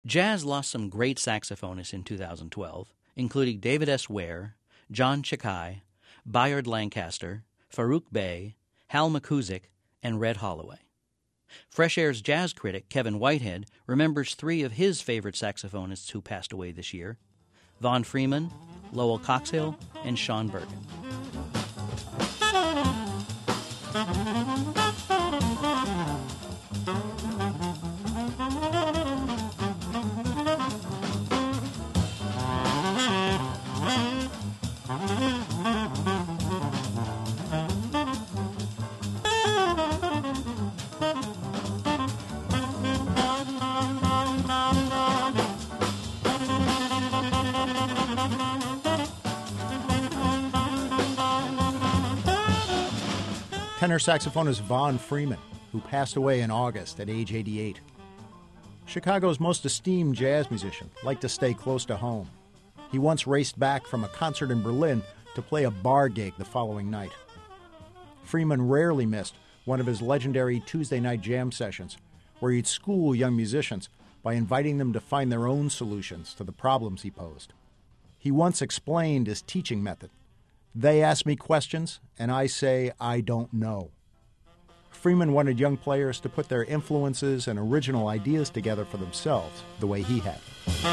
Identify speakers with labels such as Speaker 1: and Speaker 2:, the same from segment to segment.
Speaker 1: Jazz lost some great saxophonists in 2012, including David S. Ware, John Chakai, Bayard Lancaster, Farouk Bey, Hal McCusick, and Red Holloway. Fresh Air's jazz critic Kevin Whitehead remembers three of his favorite saxophonists who passed away this year: Vaughn Freeman, Lowell Coxhill, and Sean Bergen.
Speaker 2: Tenor saxophonist Vaughn Freeman, who passed away in August at age 88. Chicago's most esteemed jazz musician liked to stay close to home. He once raced back from a concert in Berlin to play a bar gig the following night. Freeman rarely missed one of his legendary Tuesday night jam sessions, where he'd school young musicians by inviting them to find their own solutions to the problems he posed. He once explained his teaching method. They ask me questions, and I say, I don't know. Freeman wanted young players to put their influences and original ideas together for themselves, the way he had.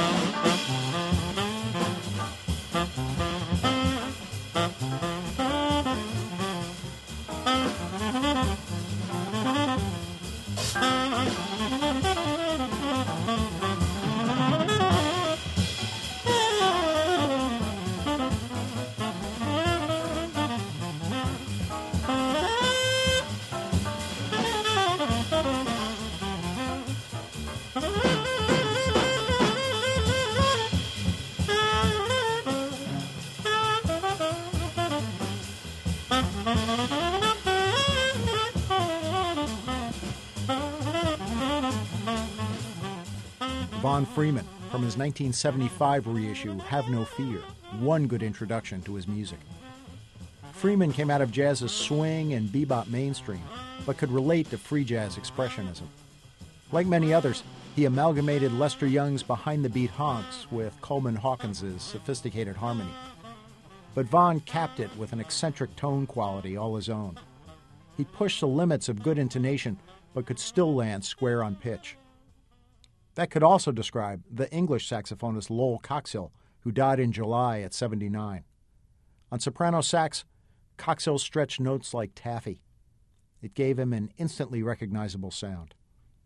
Speaker 2: Vaughn Freeman, from his 1975 reissue, Have No Fear, one good introduction to his music. Freeman came out of jazz's swing and bebop mainstream, but could relate to free jazz expressionism. Like many others, he amalgamated Lester Young's behind-the-beat honks with Coleman Hawkins's sophisticated harmony. But Vaughn capped it with an eccentric tone quality all his own. He pushed the limits of good intonation, but could still land square on pitch. That could also describe the English saxophonist Lowell Coxhill, who died in July at 79. On soprano sax, Coxhill stretched notes like taffy. It gave him an instantly recognizable sound.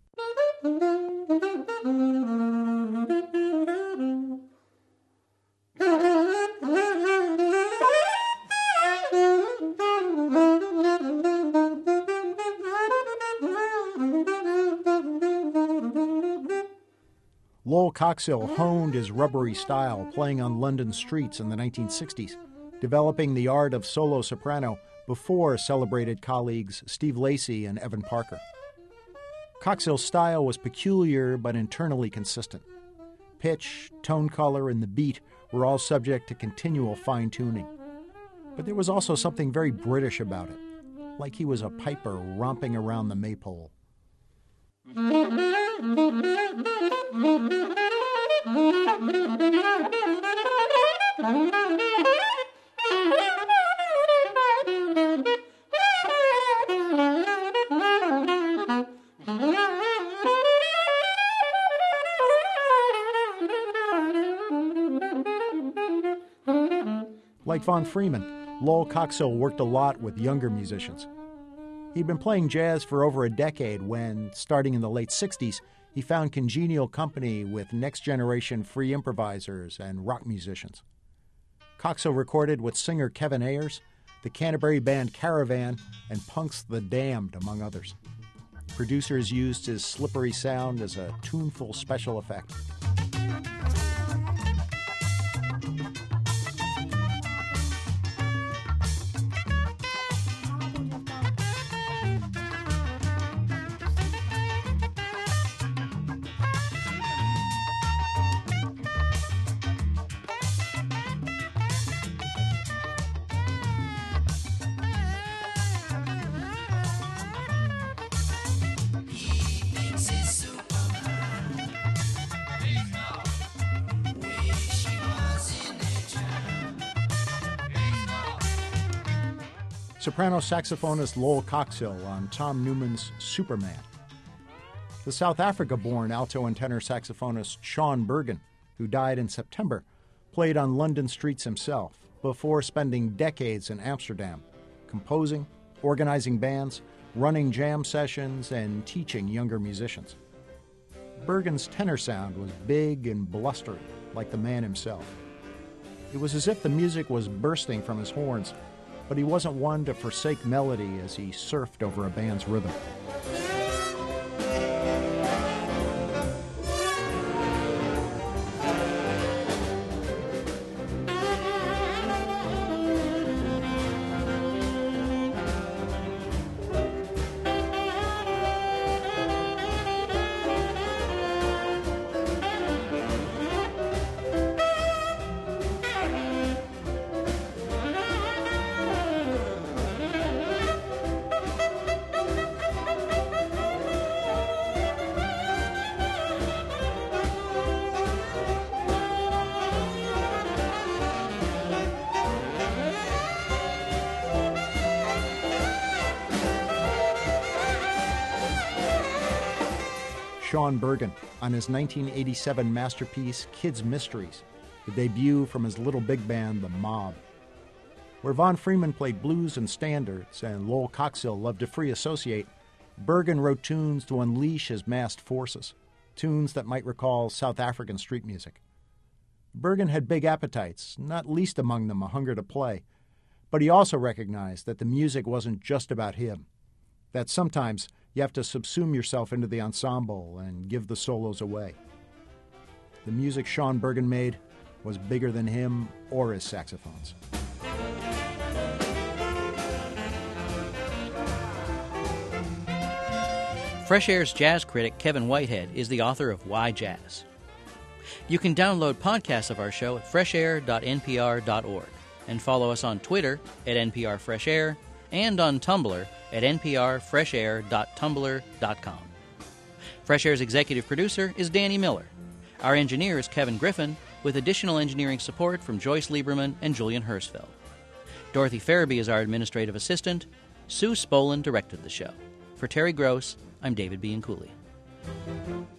Speaker 2: Lowell Coxhill honed his rubbery style playing on London streets in the 1960s, developing the art of solo soprano before celebrated colleagues Steve Lacy and Evan Parker. Coxhill's style was peculiar but internally consistent. Pitch, tone color, and the beat were all subject to continual fine-tuning. But there was also something very British about it, like he was a piper romping around the maypole. Like Vaughn Freeman, Lowell Coxhill worked a lot with younger musicians. He'd been playing jazz for over a decade when, starting in the late 60s, he found congenial company with next-generation free improvisers and rock musicians. Coxhill recorded with singer Kevin Ayers, the Canterbury band Caravan, and Punk's The Damned, among others. Producers used his slippery sound as a tuneful special effect. soprano saxophonist Lowell Coxill on Tom Newman's Superman. The South Africa-born alto and tenor saxophonist Sean Bergen, who died in September, played on London streets himself before spending decades in Amsterdam, composing, organizing bands, running jam sessions, and teaching younger musicians. Bergen's tenor sound was big and blustery, like the man himself. It was as if the music was bursting from his horns, but he wasn't one to forsake melody as he surfed over a band's rhythm. Sean Bergen on his 1987 masterpiece, Kids Mysteries, the debut from his little big band, The Mob. Where Von Freeman played blues and standards and Lowell Coxill loved to free associate, Bergen wrote tunes to unleash his massed forces, tunes that might recall South African street music. Bergen had big appetites, not least among them a hunger to play, but he also recognized that the music wasn't just about him, that sometimes you have to subsume yourself into the ensemble and give the solos away. The music Sean Bergen made was bigger than him or his saxophones.
Speaker 1: Fresh Air's jazz critic Kevin Whitehead is the author of Why Jazz. You can download podcasts of our show at freshair.npr.org and follow us on Twitter at NPRFreshAir and on Tumblr at nprfreshair.tumblr.com. Fresh Air's executive producer is Danny Miller. Our engineer is Kevin Griffin, with additional engineering support from Joyce Lieberman and Julian Hersfeld. Dorothy Farabee is our administrative assistant. Sue Spolin directed the show. For Terry Gross, I'm David Bianculli.